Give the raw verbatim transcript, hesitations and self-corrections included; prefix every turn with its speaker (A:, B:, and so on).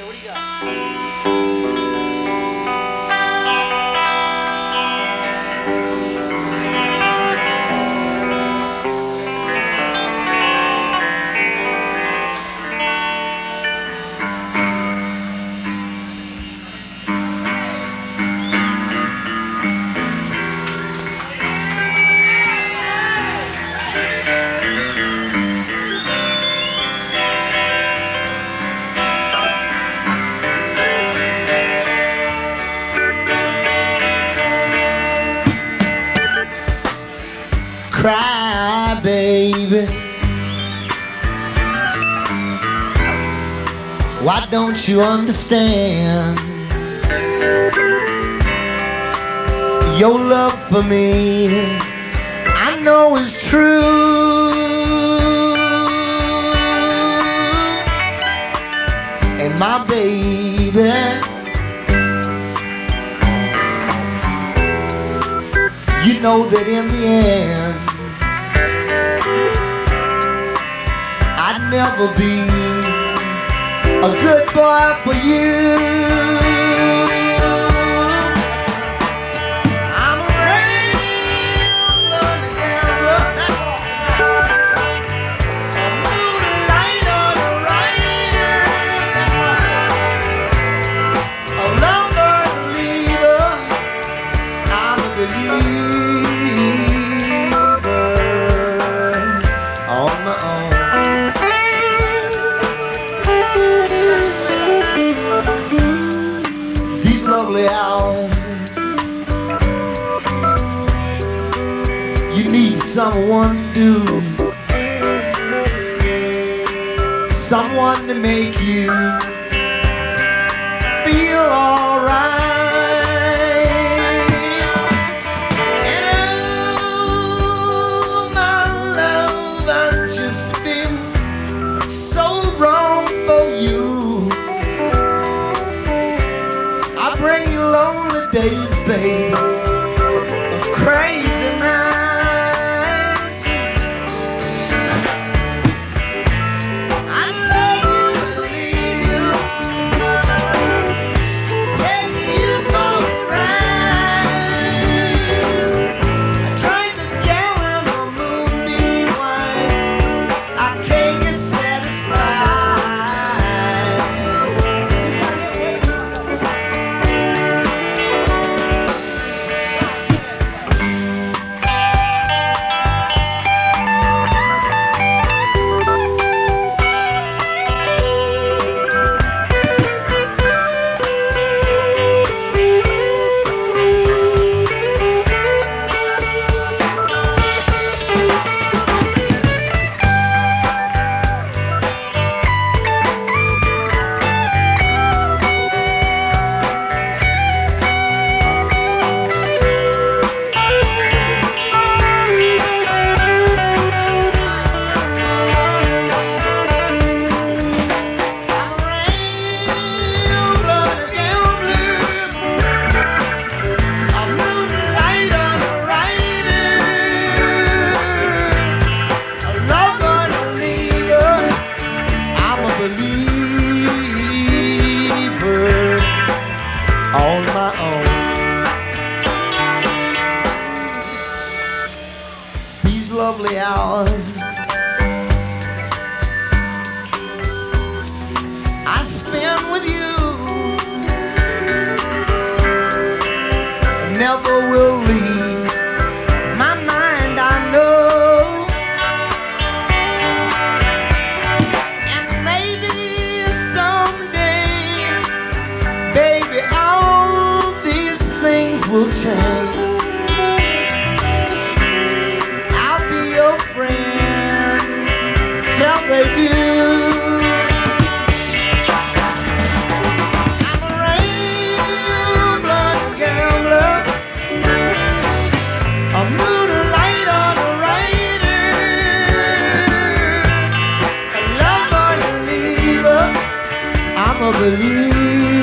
A: What do you got?
B: Cry, baby. Why don't you understand? Your love for me, I know is true. And my baby, you know that in the end I'd never be a good boy for you. I'm a regular gambler, a moonlight on a rider, a lover, a leader. I'm a believer on my own. These lovely hours, you need someone to do, someone to make you feel alright. And oh, my love, I've just been so wrong for you. I bring you lonely days, babe, of crazy nights. I love you, believe you, take you for a ride. I drank the gallon of moonbeam wine, I can't get satisfied. On my own. These lovely hours I spend with you never will leave my mind, I know. And maybe someday, baby, all these things will change. I'll be your friend till they do. I'm a real-blood gambler, a moonlight on a rider, a lover, a leaver. I'm a believer.